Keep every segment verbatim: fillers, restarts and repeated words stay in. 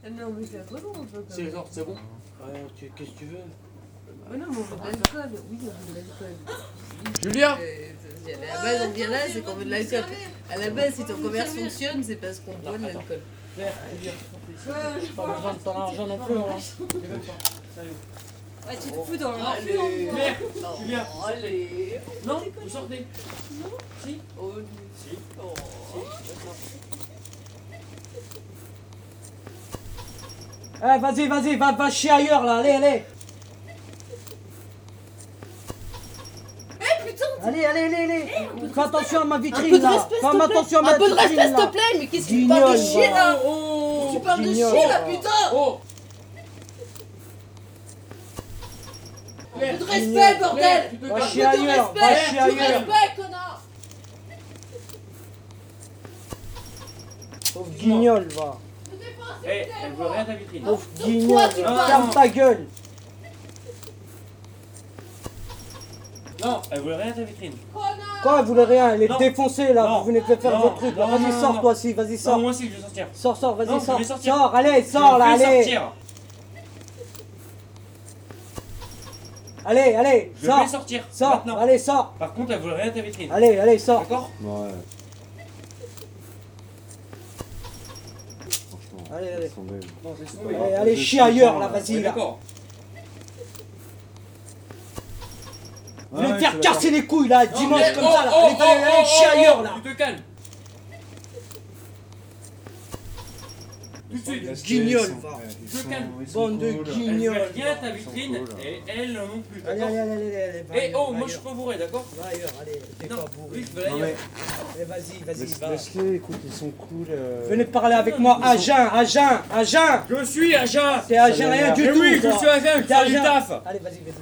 Non, mais c'est un peu long, un peu. C'est genre, c'est bon. Ouais, tu- qu'est-ce que tu veux? Mais non, mais on veut de l'alcool. Oui, on veut de l'alcool. Julien. Euh, À la base, on vient là, c'est qu'on veut de l'alcool. À la base, si ton commerce fonctionne, c'est parce qu'on boit de l'alcool. Claire, Julien. Pas besoin de ton argent non plus, hein. Ouais, tu te fous dans le Allez. Claire, Julien. Allez. Non, vous sortez. Si. Oh, Si. oh. Eh, vas-y, vas-y, va, va chier ailleurs là, allez, allez. Eh putain. Allez, allez, allez, allez. Fais attention à ma Un peu vitrine de là. respect, Fais s'il te plaît. attention à ma Un peu de vitrine respect, s'il là. te plaît. Mais qu'est-ce que tu parles de Guignol, chier va. là? Oh. Tu parles de Guignol, chier là, va. putain. Oh. Un peu de Guignol. respect, bordel. Tu te Va Un calmes. chier peu de ailleurs, va respect. chier Du ailleurs. respect, connard. Pauvre guignol, va. Eh, elle veut rien à ta vitrine. Pauvre Toi, guignol, tu parles. ferme ta gueule. Non, elle veut rien à ta vitrine. Quoi, vous voulez rien? Elle est Non. défoncée là, Non. vous venez de faire Non. vos trucs là. Non, Vas-y, non, sors non. toi aussi, vas-y, Non, sors. moi aussi, je vais sortir. Sors, sors, vas-y, Non, je sors. vais sortir. Sors, allez, sors là, Je vais allez. sortir. Allez, allez, Je sors. vais sortir. Sors, Maintenant. allez, sors. Par contre, elle veut rien à ta vitrine. Allez, allez, sors. D'accord? Ouais. Franchement. Allez, allez. laisse tomber. Non, laisse tomber. Allez, allez, chie ailleurs là, Ouais, vas-y là. d'accord. Vous voulez me Ouais, faire c'est casser les couilles là, Non, dimanche mais- comme oh, ça là. oh, Allez, oh, allez, allez, oh, chie oh, ailleurs oh, là. Tu te calmes. Tout de suite. Laisse-les, Guignol, ils sont- va. ouais, ils Je sont- calme. ils sont Bande de cool. Elle guignols. veut rien à ta Ils vitrine sont cool, hein. et elle non plus. Allez, D'accord? allez, allez, allez, allez, va Eh ailleurs, oh, va moi je suis ailleurs. pas bourré, d'accord? Va ailleurs, allez, t'es Non, pas bourré. oui, je vais Non, ailleurs. mais Eh, vas-y, vas-y, laisse- va. laisse-les, écoute, ils sont cool. euh. Venez parler avec moi, agent, agent, agent. Je suis agent. T'es agent m'a rien l'air. du Mais tout. oui, je toi. suis agent, je T'es fais du agent. taf. Allez, vas-y, vas-y.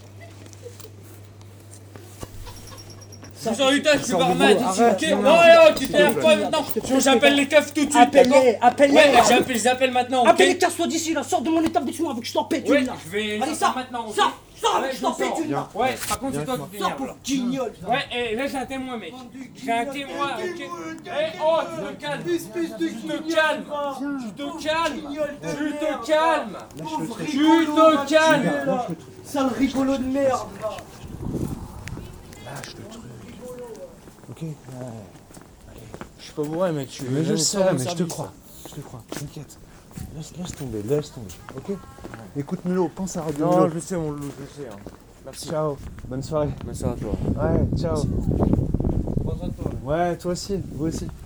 Je sors du taf, je suis Sors du barman. boulot, Ok, arrête, non, non, non, non. tu t'énerves pas maintenant. Sinon j'appelle les keufs tout de suite, d'accord? Appelle-les, appelle-les. Ouais, j'appelle, les appelle maintenant, ok? Appelle-les, casse-toi d'ici là, sors de mon établissement avec que je t'en pète Ouais, une là. je vais Allez, sortir sors, maintenant, ok? sors, sors avec Ouais, que je t'en je sors. pète une là. Ouais, par contre, c'est toi qui Sors t'énerves. pour guignol. Ouais, et là j'ai un témoin, mec. J'ai un témoin, ok? Eh oh, tu te calmes. Tu te calmes. Tu te calmes. Tu te calmes. Tu te calmes. Sale rigolo de merde. va. Lâche le truc. Ok. Je suis pas bourré, mec. Je Mais je sais, mais je te crois. Je te crois. T'inquiète. Laisse, laisse tomber, laisse tomber. Ok. Écoute Milo, pense à Radio Non, Milo. je sais, mon loup, je sais. Hein. Merci. Ciao. Bonne soirée. Bonne soirée à toi. Ouais, ciao. Bonne soirée à toi. Ouais, toi aussi. Vous aussi.